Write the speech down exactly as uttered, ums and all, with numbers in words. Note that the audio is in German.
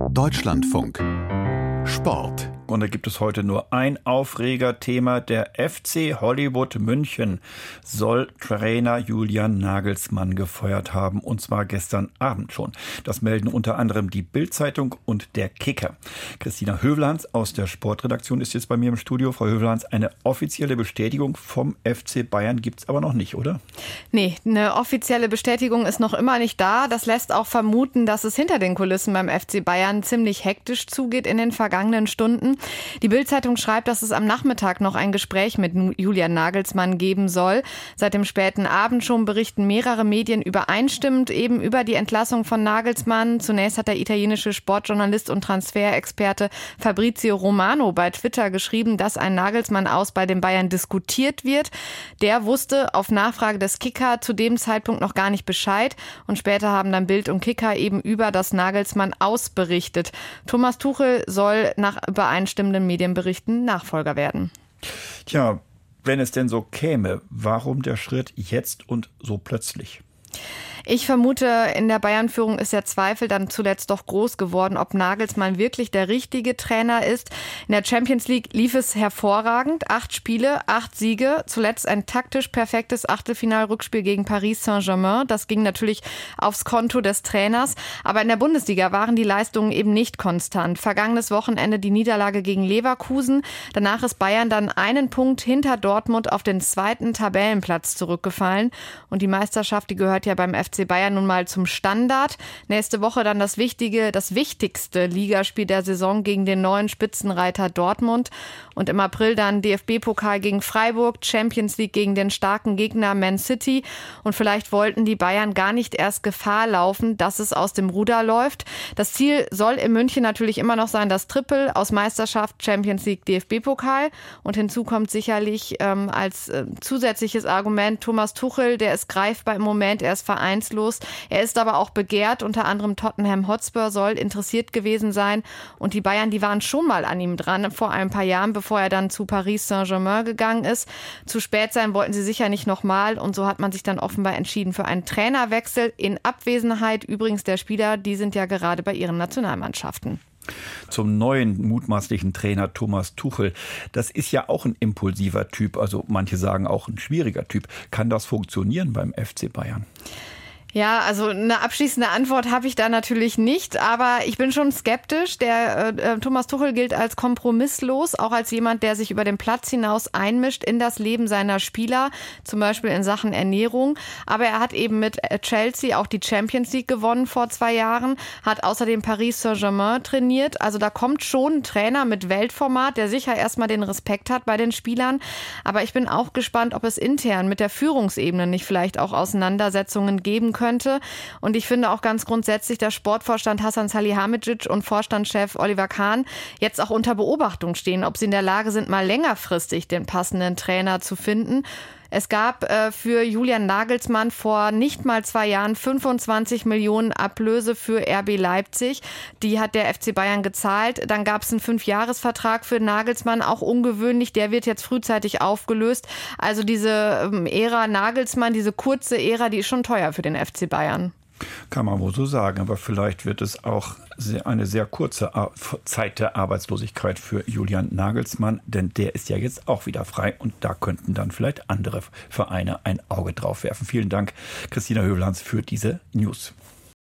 Deutschlandfunk Sport. Und da gibt es heute nur ein Aufregerthema. Der F C Hollywood München soll Trainer Julian Nagelsmann gefeuert haben. Und zwar gestern Abend schon. Das melden unter anderem die Bild-Zeitung und der Kicker. Christina Hövelhans aus der Sportredaktion ist jetzt bei mir im Studio. Frau Hövelhans, eine offizielle Bestätigung vom F C Bayern gibt es aber noch nicht, oder? Nee, eine offizielle Bestätigung ist noch immer nicht da. Das lässt auch vermuten, dass es hinter den Kulissen beim F C Bayern ziemlich hektisch zugeht in den vergangenen Stunden. Die Bild-Zeitung schreibt, dass es am Nachmittag noch ein Gespräch mit Julian Nagelsmann geben soll. Seit dem späten Abend schon berichten mehrere Medien übereinstimmend eben über die Entlassung von Nagelsmann. Zunächst hat der italienische Sportjournalist und Transferexperte Fabrizio Romano bei Twitter geschrieben, dass ein Nagelsmann-Aus bei den Bayern diskutiert wird. Der wusste auf Nachfrage des Kicker zu dem Zeitpunkt noch gar nicht Bescheid. Und später haben dann Bild und Kicker eben über das Nagelsmann-Aus berichtet. Thomas Tuchel soll nach übereinstimmenden Medienberichten Nachfolger werden. Tja, wenn es denn so käme, warum der Schritt jetzt und so plötzlich? Ich vermute, in der Bayern-Führung ist der Zweifel dann zuletzt doch groß geworden, ob Nagelsmann wirklich der richtige Trainer ist. In der Champions League lief es hervorragend. Acht Spiele, acht Siege. Zuletzt ein taktisch perfektes Achtelfinal-Rückspiel gegen Paris Saint-Germain. Das ging natürlich aufs Konto des Trainers. Aber in der Bundesliga waren die Leistungen eben nicht konstant. Vergangenes Wochenende die Niederlage gegen Leverkusen. Danach ist Bayern dann einen Punkt hinter Dortmund auf den zweiten Tabellenplatz zurückgefallen. Und die Meisterschaft, die gehört ja beim F C Bayern nun mal zum Standard. Nächste Woche dann das wichtige, das wichtigste Ligaspiel der Saison gegen den neuen Spitzenreiter Dortmund. Und im April dann D F B-Pokal gegen Freiburg, Champions League gegen den starken Gegner Man City. Und vielleicht wollten die Bayern gar nicht erst Gefahr laufen, dass es aus dem Ruder läuft. Das Ziel soll in München natürlich immer noch sein, das Triple aus Meisterschaft, Champions League, D F B-Pokal. Und hinzu kommt sicherlich ähm, als äh, zusätzliches Argument Thomas Tuchel, der ist greifbar im Moment, er ist vereinslos. Er ist aber auch begehrt, unter anderem Tottenham Hotspur soll interessiert gewesen sein. Und die Bayern, die waren schon mal an ihm dran vor ein paar Jahren, bevor er dann zu Paris Saint-Germain gegangen ist. Zu spät sein wollten sie sicher nicht nochmal. Und so hat man sich dann offenbar entschieden für einen Trainerwechsel in Abwesenheit übrigens der Spieler. Die sind ja gerade bei ihren Nationalmannschaften. Zum neuen mutmaßlichen Trainer Thomas Tuchel. Das ist ja auch ein impulsiver Typ, also manche sagen auch ein schwieriger Typ. Kann das funktionieren beim F C Bayern? Ja, also eine abschließende Antwort habe ich da natürlich nicht, aber ich bin schon skeptisch. Der äh, Thomas Tuchel gilt als kompromisslos, auch als jemand, der sich über den Platz hinaus einmischt in das Leben seiner Spieler, zum Beispiel in Sachen Ernährung. Aber er hat eben mit Chelsea auch die Champions League gewonnen vor zwei Jahren, hat außerdem Paris Saint-Germain trainiert. Also da kommt schon ein Trainer mit Weltformat, der sicher erstmal den Respekt hat bei den Spielern. Aber ich bin auch gespannt, ob es intern mit der Führungsebene nicht vielleicht auch Auseinandersetzungen geben könnte. Und ich finde auch ganz grundsätzlich, dass Sportvorstand Hasan Salihamidzic und Vorstandschef Oliver Kahn jetzt auch unter Beobachtung stehen, ob sie in der Lage sind, mal längerfristig den passenden Trainer zu finden. Es gab äh, für Julian Nagelsmann vor nicht mal zwei Jahren fünfundzwanzig Millionen Ablöse für R B Leipzig. Die hat der F C Bayern gezahlt. Dann gab es einen Fünfjahresvertrag für Nagelsmann, auch ungewöhnlich. Der wird jetzt frühzeitig aufgelöst. Also diese ähm, Ära Nagelsmann, diese kurze Ära, die ist schon teuer für den F C Bayern. Kann man wohl so sagen, aber vielleicht wird es auch eine sehr kurze Zeit der Arbeitslosigkeit für Julian Nagelsmann, denn der ist ja jetzt auch wieder frei und da könnten dann vielleicht andere Vereine ein Auge drauf werfen. Vielen Dank, Christina Hövelhans, für diese News.